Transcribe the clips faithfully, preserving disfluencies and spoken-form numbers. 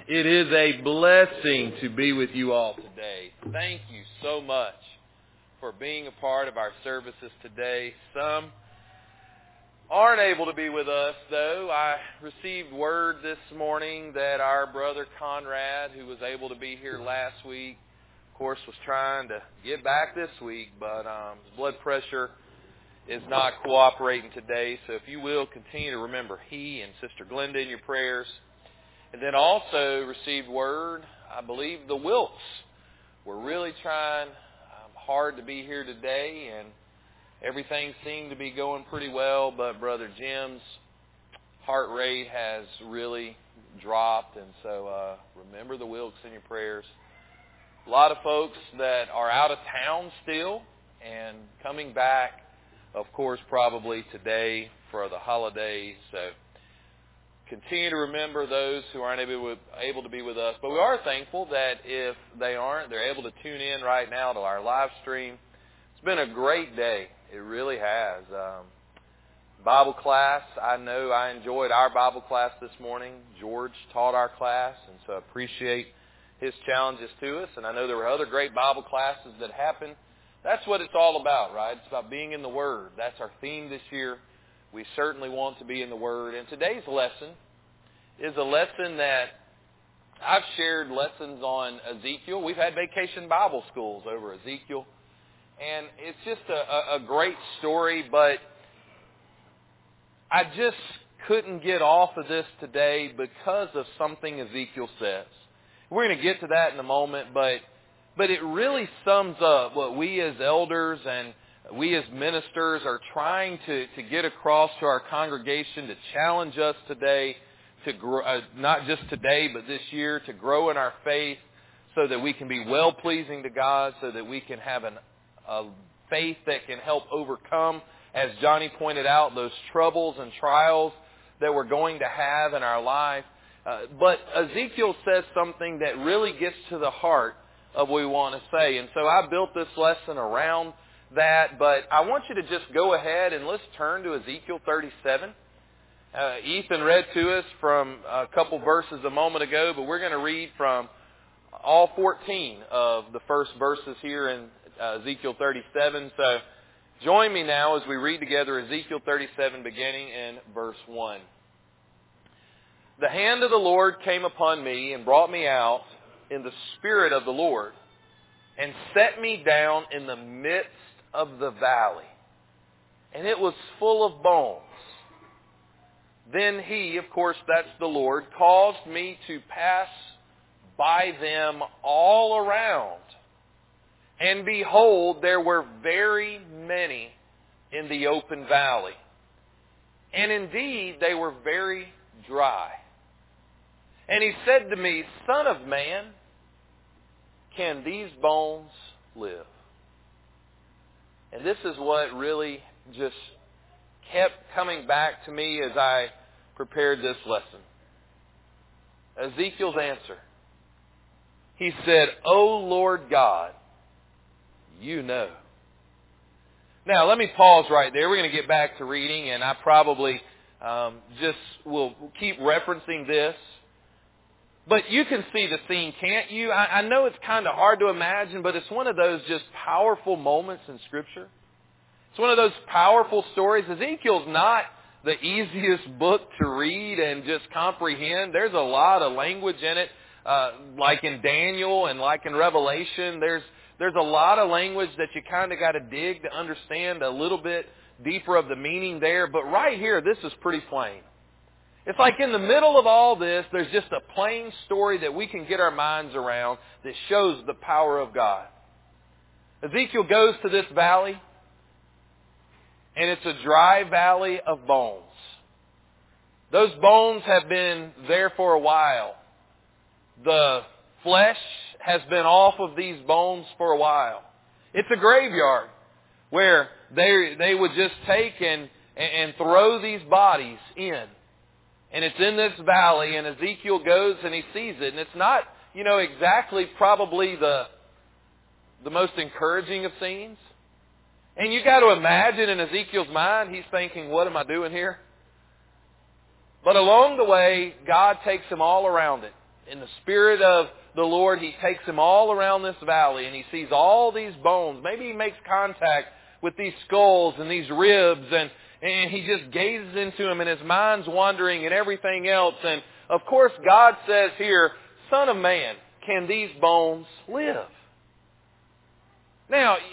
It is a blessing to be with you all today. Thank you so much for being a part of our services today. Some aren't able to be with us, though. I received word this morning that our brother Conrad, who was able to be here last week, of course, was trying to get back this week, but um, his blood pressure is not cooperating today. So if you will, continue to remember he and Sister Glenda in your prayers. And then also received word, I believe the Wilks were really trying um, hard to be here today, and everything seemed to be going pretty well, but Brother Jim's heart rate has really dropped, and so uh, remember the Wilks in your prayers. A lot of folks that are out of town still and coming back, of course, probably today for the holidays, so continue to remember those who aren't able, able to be with us. But we are thankful that if they aren't, they're able to tune in right now to our live stream. It's been a great day. It really has. Um, Bible class, I know I enjoyed our Bible class this morning. George taught our class, and so I appreciate his challenges to us. And I know there were other great Bible classes that happened. That's what it's all about, right? It's about being in the Word. That's our theme this year. We certainly want to be in the Word. And today's lesson is a lesson that I've shared lessons on Ezekiel. We've had vacation Bible schools over Ezekiel. And it's just a, a great story, but I just couldn't get off of this today because of something Ezekiel says. We're going to get to that in a moment, but but it really sums up what we as elders and we as ministers are trying to, to get across to our congregation, to challenge us today, to grow, uh, not just today, but this year, to grow in our faith so that we can be well-pleasing to God, so that we can have an, a faith that can help overcome, as Johnny pointed out, those troubles and trials that we're going to have in our life. Uh, but Ezekiel says something that really gets to the heart of what we want to say. And so I built this lesson around that, but I want you to just go ahead and let's turn to Ezekiel thirty-seven. Uh, Ethan read to us from a couple verses a moment ago, but we're going to read from all fourteen of the first verses here in uh, Ezekiel thirty-seven. So join me now as we read together Ezekiel thirty-seven, beginning in verse one. The hand of the Lord came upon me and brought me out in the spirit of the Lord and set me down in the midst of the valley, and it was full of bones. Then he, of course that's the Lord, caused me to pass by them all around. And behold, there were very many in the open valley. And indeed, they were very dry. And he said to me, Son of man, can these bones live? And this is what really just kept coming back to me as I prepared this lesson. Ezekiel's answer. He said, O Lord God, you know. Now, let me pause right there. We're going to get back to reading, and I probably um, just will keep referencing this. But you can see the scene, can't you? I, I know it's kind of hard to imagine, but it's one of those just powerful moments in Scripture. It's one of those powerful stories. Ezekiel's not the easiest book to read and just comprehend. There's a lot of language in it, uh, like in Daniel and like in Revelation. There's there's a lot of language that you kind of got to dig to understand a little bit deeper of the meaning there. But right here, this is pretty plain. It's like in the middle of all this, there's just a plain story that we can get our minds around that shows the power of God. Ezekiel goes to this valley, and it's a dry valley of bones. Those bones have been there for a while. The flesh has been off of these bones for a while. It's a graveyard where they they would just take and, and throw these bodies in. And it's in this valley, and Ezekiel goes and he sees it. And it's not, you know, exactly probably the, the most encouraging of scenes. And you got to imagine in Ezekiel's mind, he's thinking, what am I doing here? But along the way, God takes him all around it. in the Spirit of the Lord, He takes him all around this valley and he sees all these bones. Maybe he makes contact with these skulls and these ribs, and, and he just gazes into them and his mind's wandering and everything else. And of course God says here, Son of man, can these bones live? Now,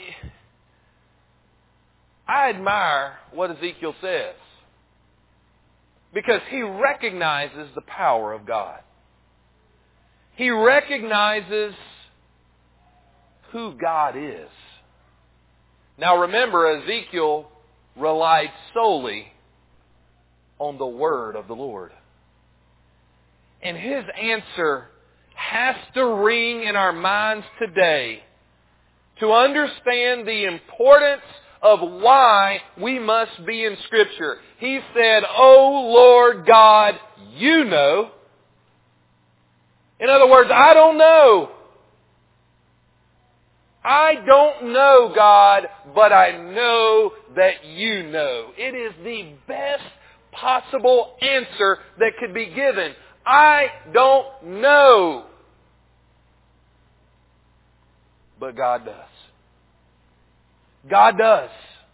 I admire what Ezekiel says, because he recognizes the power of God. He recognizes who God is. Now remember, Ezekiel relied solely on the word of the Lord. And his answer has to ring in our minds today to understand the importance of why we must be in Scripture. He said, "O Lord God, you know." In other words, I don't know. I don't know, God, but I know that you know. It is the best possible answer that could be given. I don't know. But God does. God does.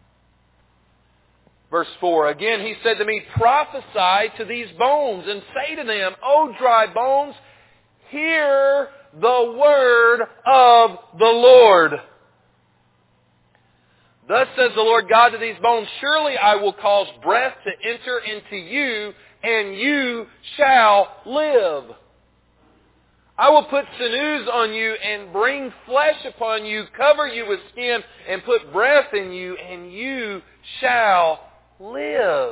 Verse four, again He said to me, "Prophesy to these bones and say to them, O dry bones, hear the word of the Lord. Thus says the Lord God to these bones, surely I will cause breath to enter into you, and you shall live. I will put sinews on you and bring flesh upon you, cover you with skin, and put breath in you, and you shall live.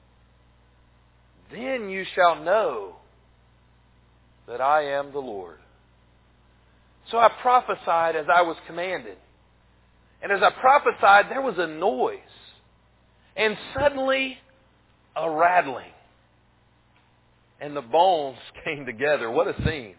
Then you shall know that I am the Lord." So I prophesied as I was commanded. And as I prophesied, there was a noise. And suddenly, a rattling. And the bones came together. What a scene.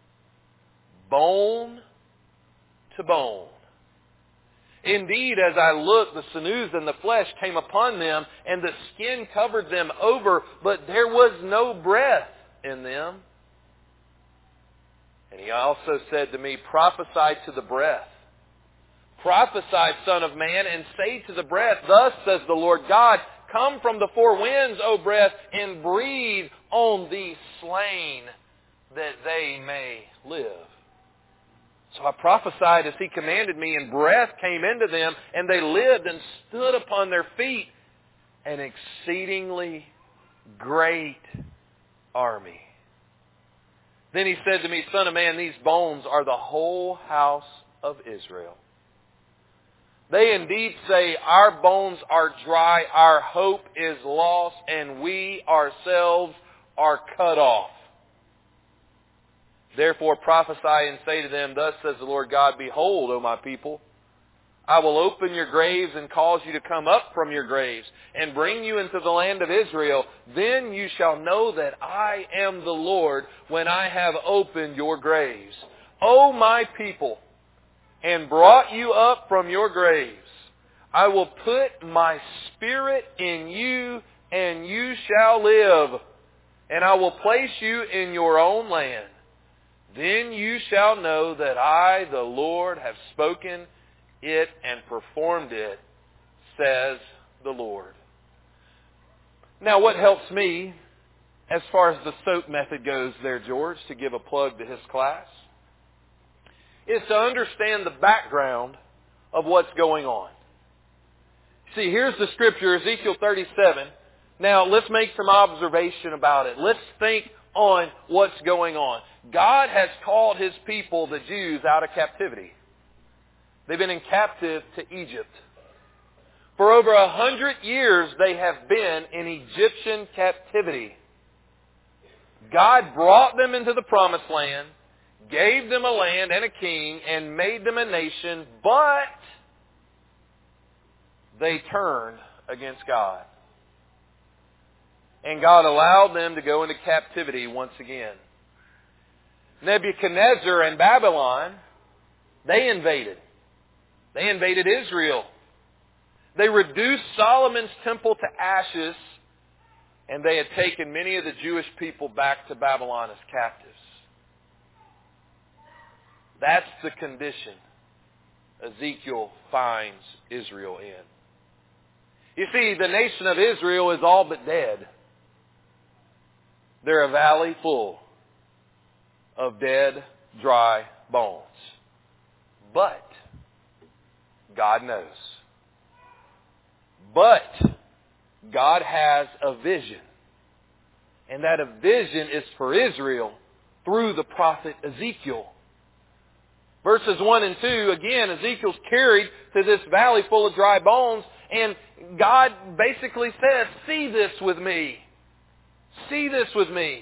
Bone to bone. Indeed, as I looked, the sinews and the flesh came upon them, and the skin covered them over, but there was no breath in them. And He also said to me, "Prophesy to the breath. Prophesy, Son of man, and say to the breath, Thus says the Lord God, Come from the four winds, O breath, and breathe on these slain, that they may live." So I prophesied as He commanded me, and breath came into them, and they lived and stood upon their feet, an exceedingly great army. Then He said to me, "Son of man, these bones are the whole house of Israel. They indeed say, Our bones are dry, our hope is lost, and we ourselves are cut off. Therefore prophesy and say to them, Thus says the Lord God, Behold, O my people, I will open your graves and cause you to come up from your graves and bring you into the land of Israel. Then you shall know that I am the Lord when I have opened your graves, O my people, and brought you up from your graves. I will put my Spirit in you, and you shall live, and I will place you in your own land. Then you shall know that I, the Lord, have spoken it and performed it, says the Lord." Now, what helps me, as far as the SOAP method goes there, George, to give a plug to his class, is to understand the background of what's going on. See, here's the scripture, Ezekiel thirty-seven. Now, let's make some observation about it. Let's think on what's going on. God has called His people, the Jews, out of captivity. They've been in captive to Egypt. For over a hundred years, they have been in Egyptian captivity. God brought them into the promised land, gave them a land and a king, and made them a nation, but they turned against God. And God allowed them to go into captivity once again. Nebuchadnezzar and Babylon, they invaded. They invaded Israel. They reduced Solomon's temple to ashes, and they had taken many of the Jewish people back to Babylon as captives. That's the condition Ezekiel finds Israel in. You see, the nation of Israel is all but dead. They're a valley full of dead, dry bones. But God knows. But God has a vision. And that vision is for Israel through the prophet Ezekiel. Verses one and two, again, Ezekiel's carried to this valley full of dry bones, and God basically says, see this with me. See this with me.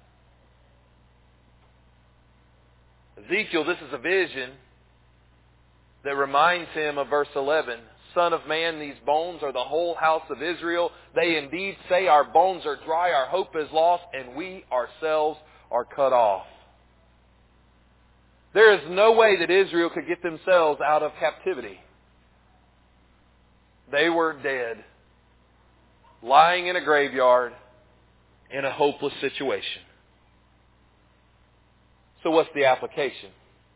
Ezekiel, this is a vision that reminds him of verse eleven. Son of man, these bones are the whole house of Israel. They indeed say our bones are dry, our hope is lost, and we ourselves are cut off. There is no way that Israel could get themselves out of captivity. They were dead, lying in a graveyard in a hopeless situation. So what's the application?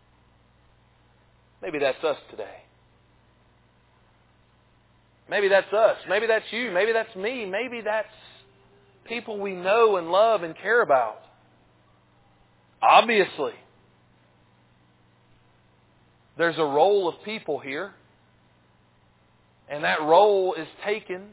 Maybe that's us today. Maybe that's us. Maybe that's you. Maybe that's me. Maybe that's people we know and love and care about. Obviously, there's a role of people here. And that role is taken.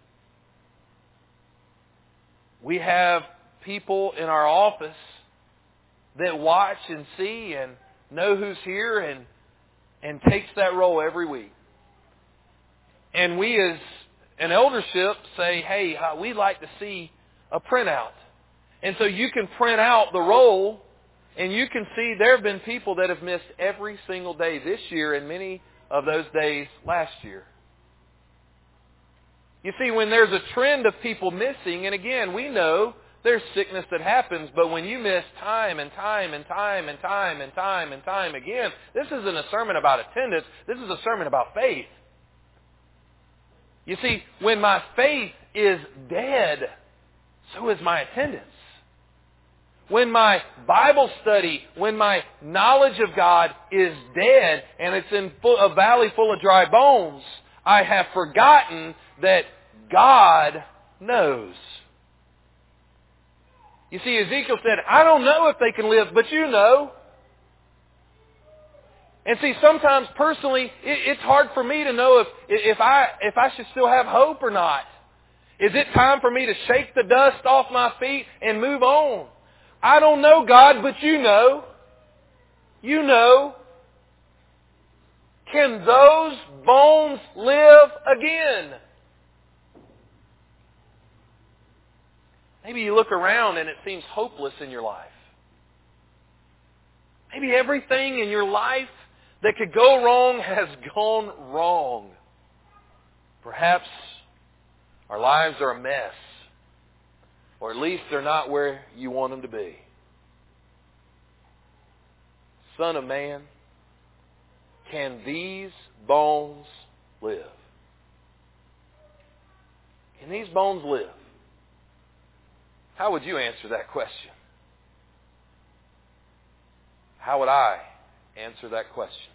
We have people in our office that watch and see and know who's here and, and takes that role every week. And we as an eldership say, hey, we'd like to see a printout. And so you can print out the roll and you can see there have been people that have missed every single day this year and many of those days last year. You see, when there's a trend of people missing, and again, we know there's sickness that happens, but when you miss time and time and time and time and time and time again, this isn't a sermon about attendance. This is a sermon about faith. You see, when my faith is dead, so is my attendance. When my Bible study, when my knowledge of God is dead and it's in a valley full of dry bones, I have forgotten that God knows. You see, Ezekiel said, I don't know if they can live, but you know. And see, sometimes personally, it, it's hard for me to know if, if I if I should still have hope or not. Is it time for me to shake the dust off my feet and move on? I don't know, God, but you know. You know. Can those bones live again? Maybe you look around and it seems hopeless in your life. Maybe everything in your life that could go wrong has gone wrong. Perhaps our lives are a mess. Or at least they're not where you want them to be. Son of man, can these bones live? Can these bones live? How would you answer that question? How would I answer that question?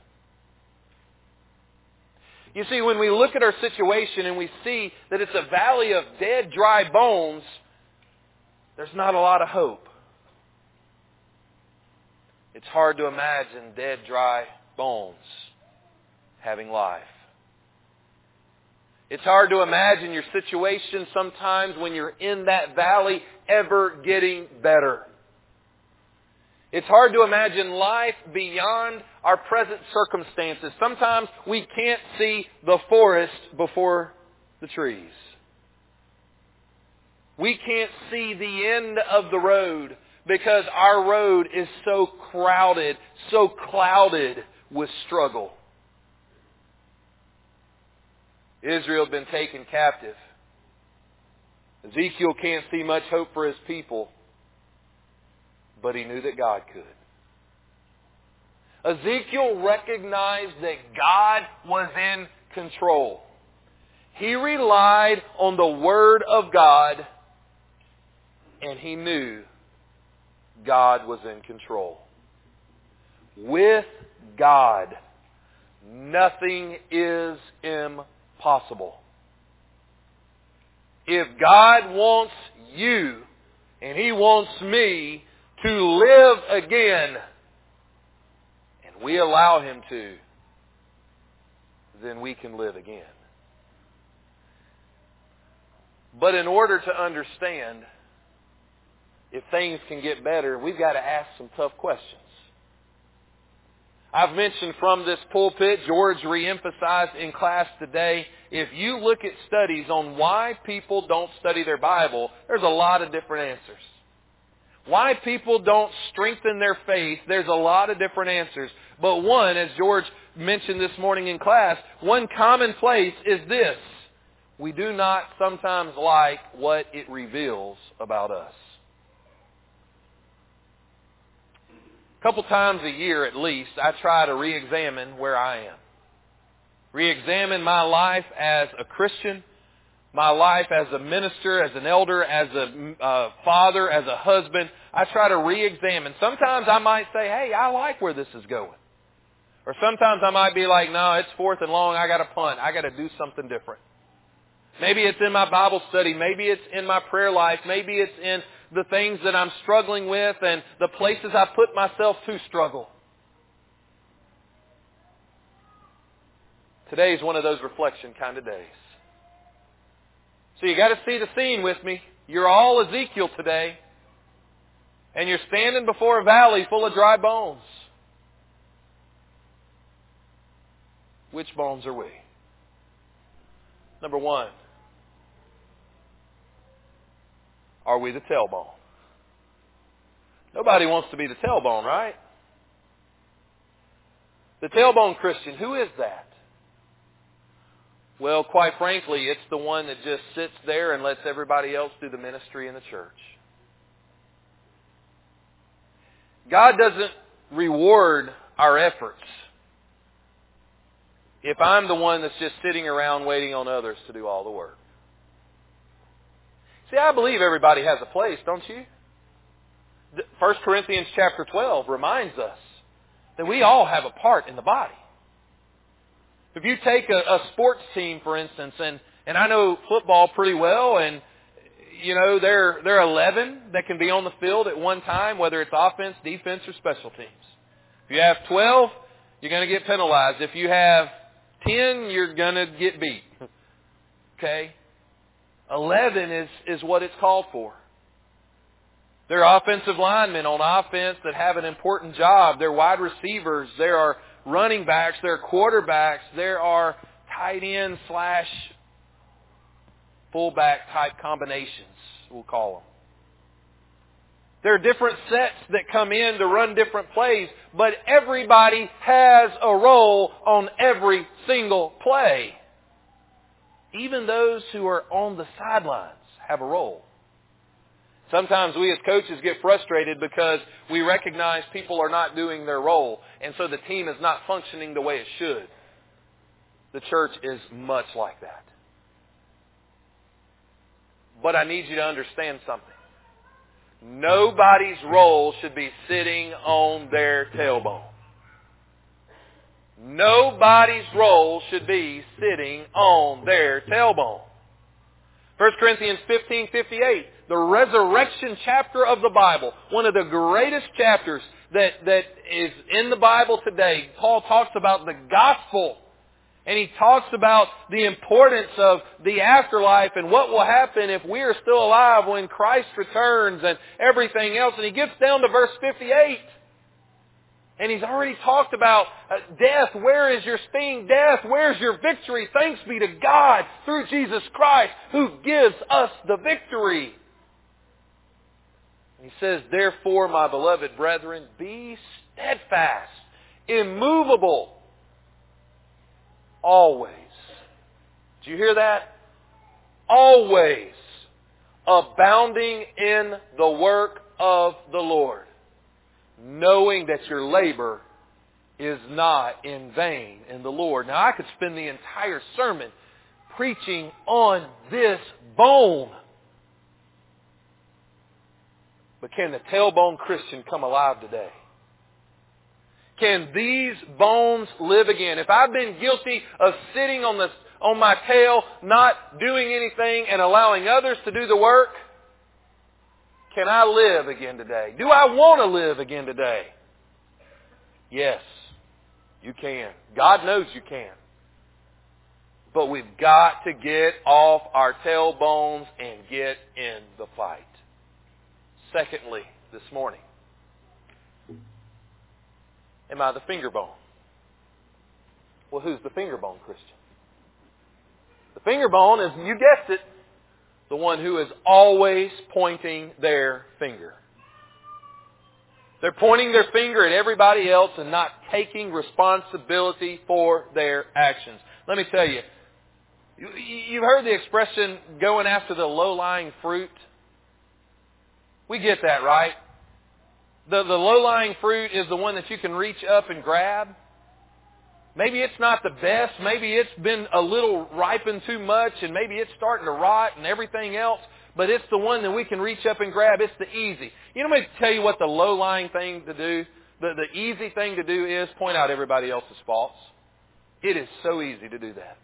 You see, when we look at our situation and we see that it's a valley of dead, dry bones, there's not a lot of hope. It's hard to imagine dead, dry bones having life. It's hard to imagine your situation sometimes when you're in that valley ever getting better. It's hard to imagine life beyond our present circumstances. Sometimes we can't see the forest before the trees. We can't see the end of the road because our road is so crowded, so clouded with struggle. Israel had been taken captive. Ezekiel can't see much hope for his people, but he knew that God could. Ezekiel recognized that God was in control. He relied on the Word of God, and he knew God was in control. With God, nothing is impossible. If God wants you and He wants me to live again, and we allow Him to, then we can live again. But in order to understand if things can get better, we've got to ask some tough questions. I've mentioned from this pulpit, George reemphasized in class today, if you look at studies on why people don't study their Bible, there's a lot of different answers. Why people don't strengthen their faith, there's a lot of different answers. But one, as George mentioned this morning in class, one common place is this: we do not sometimes like what it reveals about us. A couple times a year at least, I try to re-examine where I am. Re-examine my life as a Christian, my life as a minister, as an elder, as a uh, father, as a husband. I try to re-examine. Sometimes I might say, hey, I like where this is going. Or sometimes I might be like, no, it's fourth and long, I got to punt. I got to do something different. Maybe it's in my Bible study. Maybe it's in my prayer life. Maybe it's in the things that I'm struggling with and the places I put myself to struggle. Today is one of those reflection kind of days. So you got to see the scene with me. You're all Ezekiel today. And you're standing before a valley full of dry bones. Which bones are we? Number one, are we the tailbone? Nobody wants to be the tailbone, right? The tailbone Christian, who is that? Well, quite frankly, it's the one that just sits there and lets everybody else do the ministry in the church. God doesn't reward our efforts if I'm the one that's just sitting around waiting on others to do all the work. See, I believe everybody has a place, don't you? First Corinthians chapter twelve reminds us that we all have a part in the body. If you take a, a sports team, for instance, and, and I know football pretty well, and you know, there, there are eleven that can be on the field at one time, whether it's offense, defense, or special teams. If you have twelve, you're going to get penalized. If you have ten, you're going to get beat. Okay? eleven is, is what it's called for. There are offensive linemen on offense that have an important job. There are wide receivers. There are running backs. There are quarterbacks. There are tight end slash fullback type combinations, we'll call them. There are different sets that come in to run different plays, but everybody has a role on every single play. Even those who are on the sidelines have a role. Sometimes we as coaches get frustrated because we recognize people are not doing their role, and so the team is not functioning the way it should. The church is much like that. But I need you to understand something. Nobody's role should be sitting on their tailbone. Nobody's role should be sitting on their tailbone. First Corinthians fifteen fifty-eight, the resurrection chapter of the Bible, one of the greatest chapters that, that is in the Bible today. Paul talks about the gospel. And he talks about the importance of the afterlife and what will happen if we are still alive when Christ returns and everything else. And he gets down to verse fifty-eight. And he's already talked about uh, death. Where is your sting? Death, where's your victory? Thanks be to God through Jesus Christ who gives us the victory. He says, therefore, my beloved brethren, be steadfast, immovable, always. Did you hear that? Always abounding in the work of the Lord, knowing that your labor is not in vain in the Lord. Now, I could spend the entire sermon preaching on this bone. But can the tailbone Christian come alive today? Can these bones live again? If I've been guilty of sitting on the on my tail, not doing anything and allowing others to do the work, can I live again today? Do I want to live again today? Yes, you can. God knows you can. But we've got to get off our tailbones and get in the fight. Secondly, this morning, am I the finger bone? Well, who's the finger bone Christian? The finger bone is, you guessed it, the one who is always pointing their finger. They're pointing their finger at everybody else and not taking responsibility for their actions. Let me tell you, you've heard the expression, going after the low-lying fruit. We get that, right? The, the low-lying fruit is the one that you can reach up and grab. Maybe it's not the best. Maybe it's been a little ripened too much and maybe it's starting to rot and everything else. But it's the one that we can reach up and grab. It's the easy. You know, let me tell you what the low-lying thing to do, the, the easy thing to do is point out everybody else's faults. It is so easy to do that.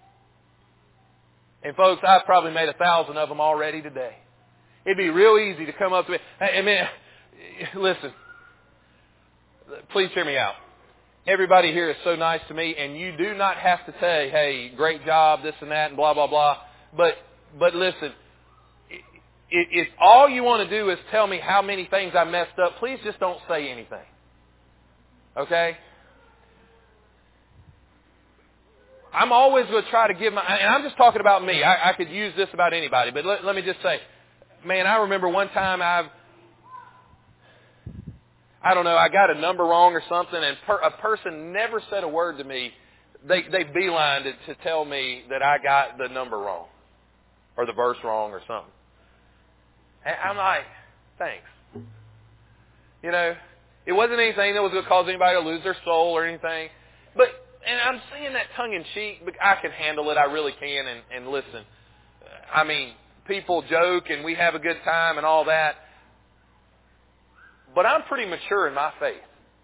And folks, I've probably made a thousand of them already today. It'd be real easy to come up to me. Hey, man, listen, please hear me out. Everybody here is so nice to me, and you do not have to say, hey, great job, this and that, and blah, blah, blah. But, but listen, if all you want to do is tell me how many things I messed up, please just don't say anything. Okay? I'm always going to try to give my, and I'm just talking about me. I, I could use this about anybody, but let, let me just say, man, I remember one time I've, I don't know, I got a number wrong or something, and per, a person never said a word to me. They they beelined it to tell me that I got the number wrong, or the verse wrong or something. And I'm like, thanks. You know, it wasn't anything that was going to cause anybody to lose their soul or anything. But, and I'm saying that tongue in cheek, but I can handle it. I really can. And, and listen, I mean, people joke and we have a good time and all that. But I'm pretty mature in my faith.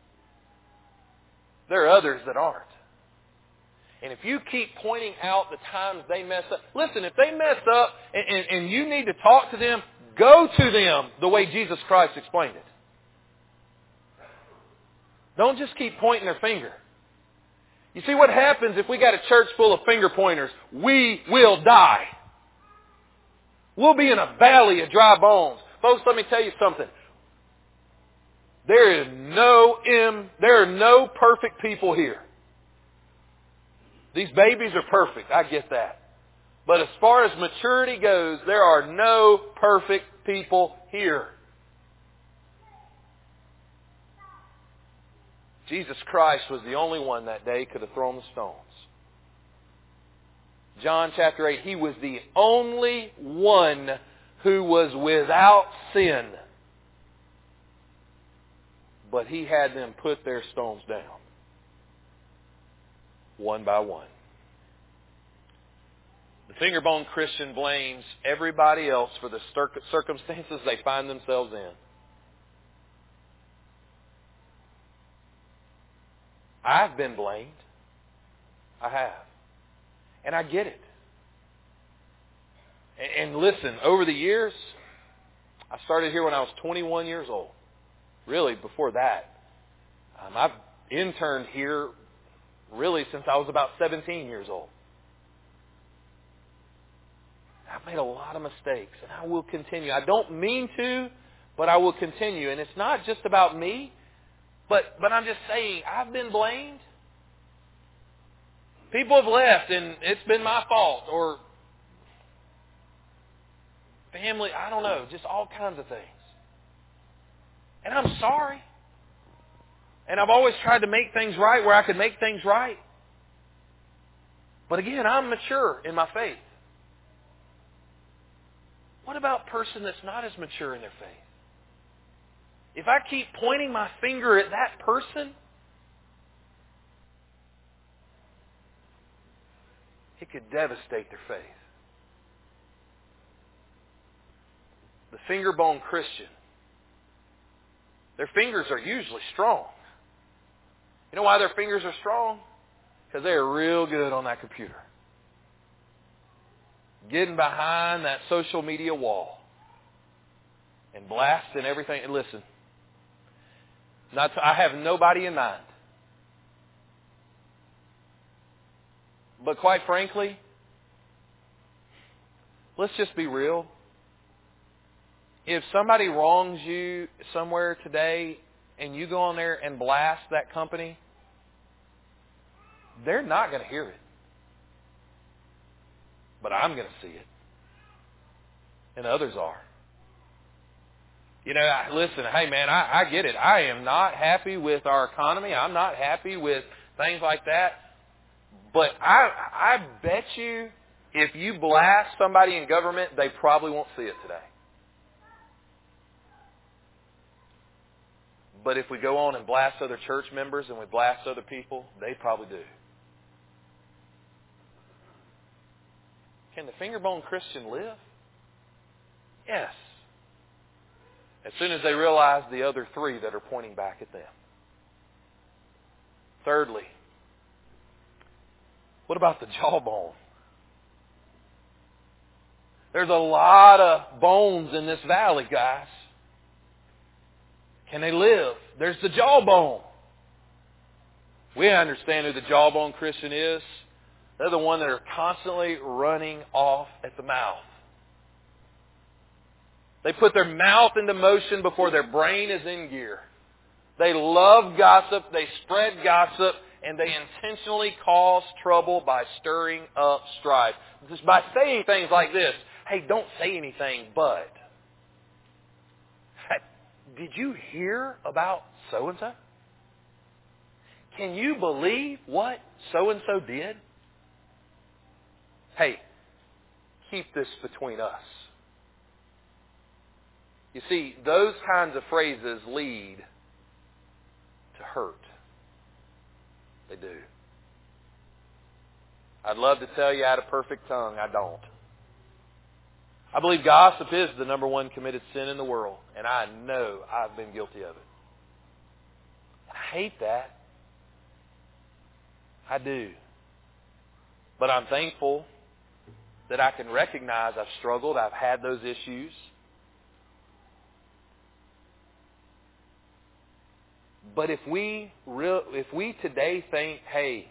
There are others that aren't. And if you keep pointing out the times they mess up, listen, if they mess up and, and, and you need to talk to them, go to them the way Jesus Christ explained it. Don't just keep pointing their finger. You see what happens if we got a church full of finger pointers? We will die. We'll be in a valley of dry bones. Folks, let me tell you something. There is no im, there are no perfect people here. These babies are perfect. I get that. But as far as maturity goes, there are no perfect people here. Jesus Christ was the only one that day could have thrown the stones. John chapter eight, He was the only one who was without sin. But He had them put their stones down. One by one. The finger bone Christian blames everybody else for the circumstances they find themselves in. I've been blamed. I have. And I get it. And listen, over the years, I started here when I was twenty-one years old. Really, before that. Um, I've interned here really since I was about seventeen years old. I've made a lot of mistakes, and I will continue. I don't mean to, but I will continue. And it's not just about me, but, but I'm just saying, I've been blamed. People have left, and it's been my fault, or family, I don't know, just all kinds of things. And I'm sorry. And I've always tried to make things right where I could make things right. But again, I'm mature in my faith. What about a person that's not as mature in their faith? If I keep pointing my finger at that person, it could devastate their faith. The finger bone Christian, their fingers are usually strong. You know why their fingers are strong? Because they are real good on that computer. Getting behind that social media wall and blasting everything. And listen, not to, I have nobody in mind. But quite frankly, let's just be real. If somebody wrongs you somewhere today and you go on there and blast that company, they're not going to hear it. But I'm going to see it. And others are. You know, I, listen, hey man, I, I get it. I am not happy with our economy. I'm not happy with things like that. But I, I bet you if you blast somebody in government, they probably won't see it today. But if we go on and blast other church members and we blast other people, they probably do. Can the fingerbone Christian live? Yes. As soon as they realize the other three that are pointing back at them. Thirdly, what about the jawbone? There's a lot of bones in this valley, guys. Can they live? There's the jawbone. We understand who the jawbone Christian is. They're the one that are constantly running off at the mouth. They put their mouth into motion before their brain is in gear. They love gossip, they spread gossip, and they intentionally cause trouble by stirring up strife. Just by saying things like this, hey, don't say anything, but... Hey, did you hear about so-and-so? Can you believe what so-and-so did? Hey, keep this between us. You see, those kinds of phrases lead to hurt. They do. I'd love to tell you I had a perfect tongue. I don't. I believe gossip is the number one committed sin in the world, and I know I've been guilty of it. I hate that. I do. But I'm thankful that I can recognize I've struggled, I've had those issues. But if we real, if we today think, hey,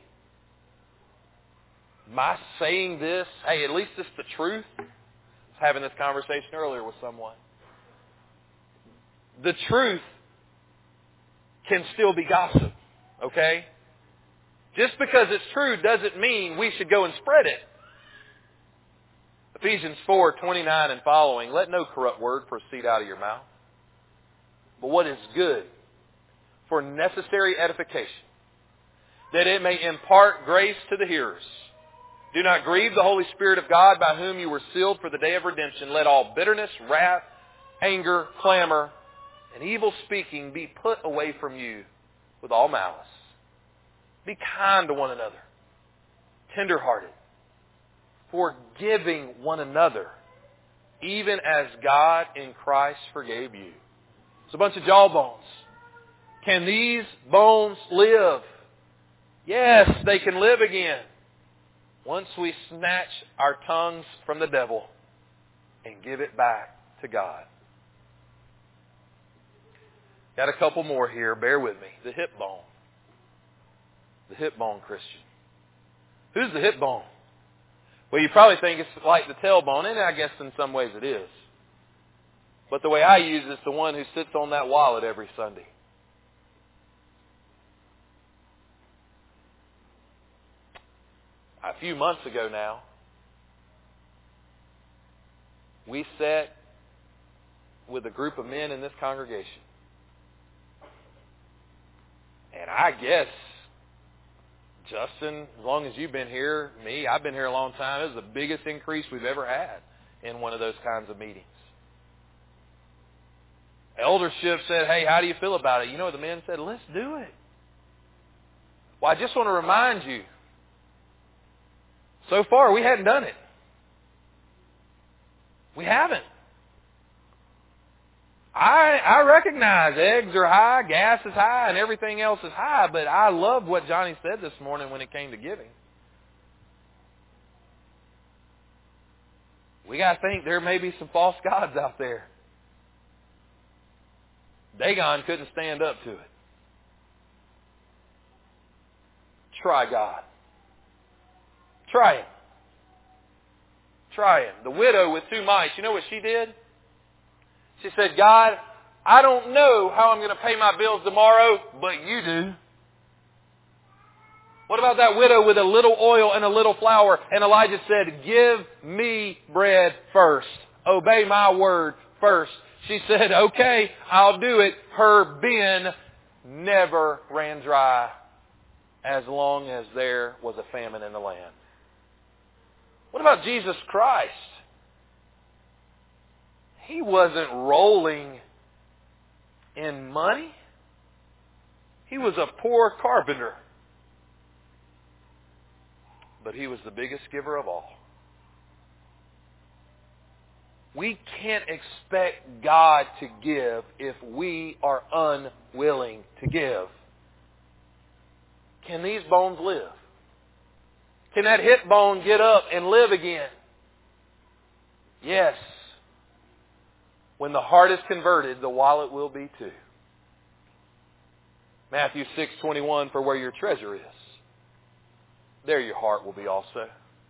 my saying this, hey, at least it's the truth. I was having this conversation earlier with someone. The truth can still be gossip, okay? Just because it's true doesn't mean we should go and spread it. Ephesians four, twenty-nine and following, let no corrupt word proceed out of your mouth, but what is good for necessary edification, that it may impart grace to the hearers. Do not grieve the Holy Spirit of God, by whom you were sealed for the day of redemption. Let all bitterness, wrath, anger, clamor, and evil speaking be put away from you with all malice. Be kind to one another, tenderhearted, forgiving one another, even as God in Christ forgave you. It's a bunch of jawbones. Can these bones live? Yes, they can live again. Once we snatch our tongues from the devil and give it back to God. Got a couple more here. Bear with me. The hip bone. The hip bone Christian. Who's the hip bone? Well, you probably think it's like the tailbone, and I guess in some ways it is. But the way I use it is the one who sits on that wallet every Sunday. A few months ago now, we sat with a group of men in this congregation. And I guess, Justin, as long as you've been here, me, I've been here a long time, it was the biggest increase we've ever had in one of those kinds of meetings. Eldership said, hey, how do you feel about it? You know what the men said? Let's do it. Well, I just want to remind you, so far, we hadn't done it. We haven't. I, I recognize eggs are high, gas is high, and everything else is high, but I loved what Johnny said this morning when it came to giving. We got to think there may be some false gods out there. Dagon couldn't stand up to it. Try God. Try Him. Try Him. The widow with two mites, you know what she did? She said, God, I don't know how I'm going to pay my bills tomorrow, but you do. What about that widow with a little oil and a little flour? And Elijah said, give me bread first. Obey my word first. She said, okay, I'll do it. Her bin never ran dry as long as there was a famine in the land. What about Jesus Christ? He wasn't rolling in money. He was a poor carpenter. But He was the biggest giver of all. We can't expect God to give if we are unwilling to give. Can these bones live? Can that hip bone get up and live again? Yes. When the heart is converted, the wallet will be too. Matthew six twenty-one, for where your treasure is, there your heart will be also.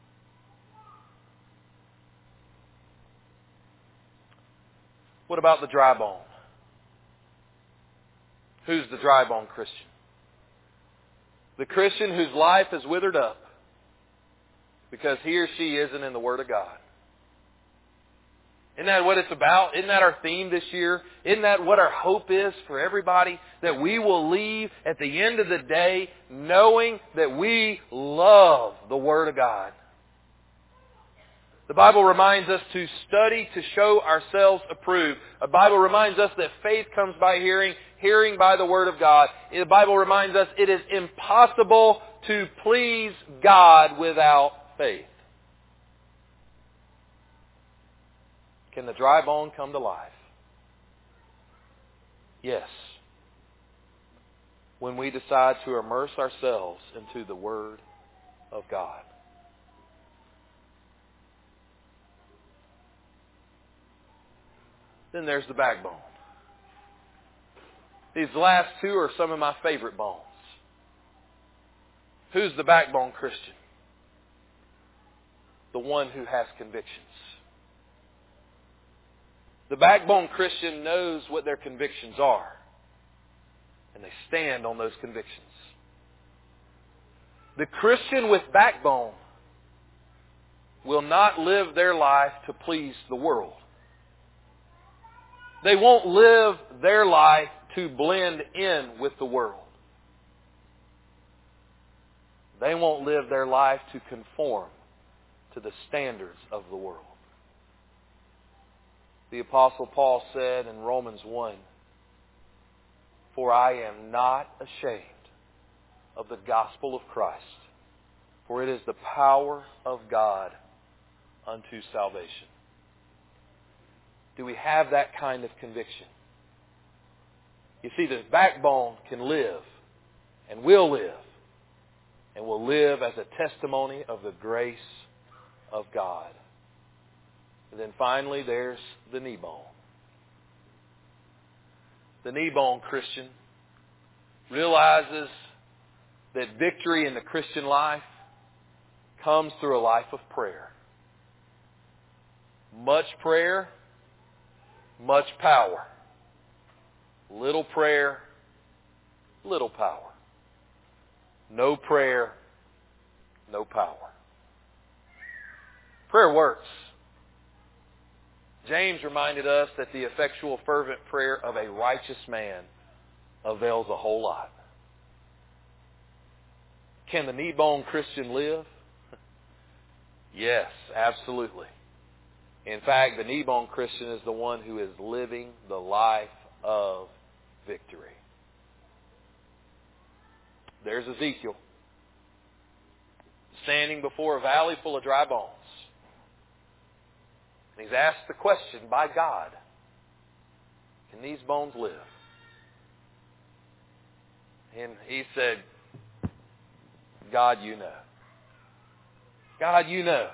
What about the dry bone? Who's the dry bone Christian? The Christian whose life is withered up because he or she isn't in the Word of God. Isn't that what it's about? Isn't that our theme this year? Isn't that what our hope is for everybody? That we will leave at the end of the day knowing that we love the Word of God. The Bible reminds us to study to show ourselves approved. The Bible reminds us that faith comes by hearing, hearing by the Word of God. The Bible reminds us it is impossible to please God without faith. Can the dry bone come to life? Yes. When we decide to immerse ourselves into the Word of God. Then there's the backbone. These last two are some of my favorite bones. Who's the backbone Christian? The one who has convictions. The backbone Christian knows what their convictions are, and they stand on those convictions. The Christian with backbone will not live their life to please the world. They won't live their life to blend in with the world. They won't live their life to conform to the standards of the world. The Apostle Paul said in Romans one, for I am not ashamed of the gospel of Christ, for it is the power of God unto salvation. Do we have that kind of conviction? You see, the backbone can live and will live and will live as a testimony of the grace of God. And then finally, there's the knee bone. The knee bone Christian realizes that victory in the Christian life comes through a life of prayer. Much prayer, much power. Little prayer, little power. No prayer, no power. Prayer works. James reminded us that the effectual fervent prayer of a righteous man avails a whole lot. Can the knee bone Christian live? Yes, absolutely. In fact, the knee bone Christian is the one who is living the life of victory. There's Ezekiel, standing before a valley full of dry bones. And he's asked the question by God, Can these bones live? And he said, God, you know. God, you know.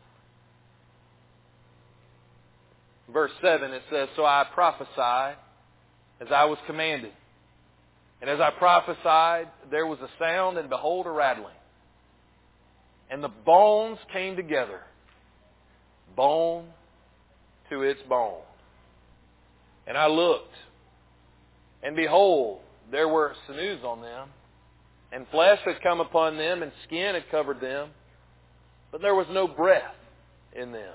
Verse seven, it says, so I prophesied as I was commanded. And as I prophesied, there was a sound, and behold, a rattling. And the bones came together, bone to its bone. And I looked, and behold, there were sinews on them, and flesh had come upon them, and skin had covered them, but there was no breath in them.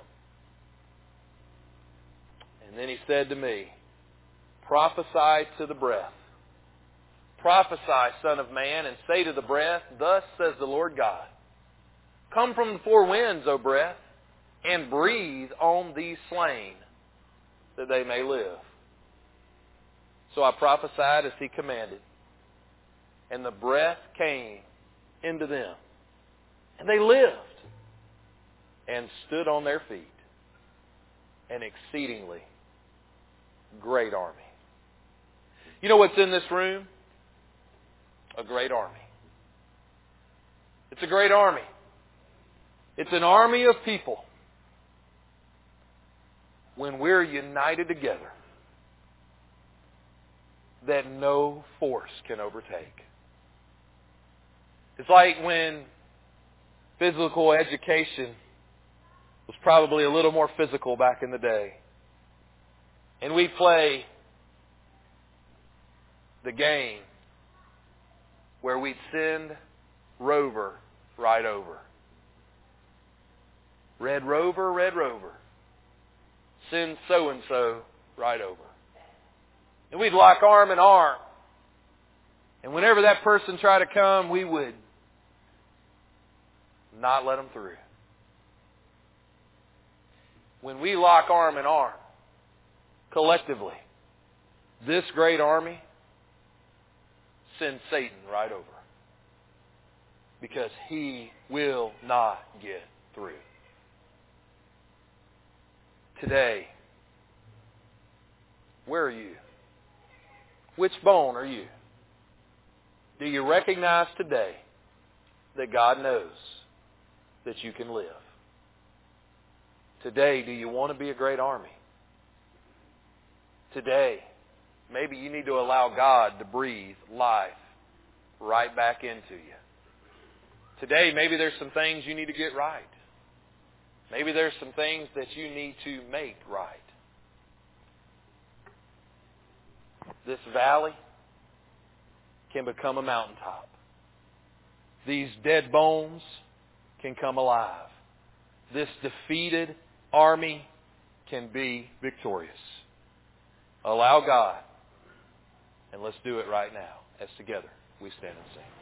And then he said to me, prophesy to the breath. Prophesy, Son of Man, and say to the breath, thus says the Lord God, come from the four winds, O breath, and breathe on these slain, that they may live. So I prophesied as he commanded, and the breath came into them, and they lived, and stood on their feet, an exceedingly great army. You know what's in this room? A great army. It's a great army. It's an army of people. When we're united together, that no force can overtake. It's like when physical education was probably a little more physical back in the day. And we play the game where we'd send Rover right over. Red Rover, Red Rover. Send so-and-so right over. And we'd lock arm in arm. And whenever that person tried to come, we would not let them through. When we lock arm in arm, collectively, this great army sends Satan right over. Because he will not get through. Today, where are you? Which bone are you? Do you recognize today that God knows that you can live? Today, do you want to be a great army? Today, maybe you need to allow God to breathe life right back into you. Today, maybe there's some things you need to get right. Maybe there's some things that you need to make right. This valley can become a mountaintop. These dead bones can come alive. This defeated army can be victorious. Allow God, and let's do it right now as together we stand and sing.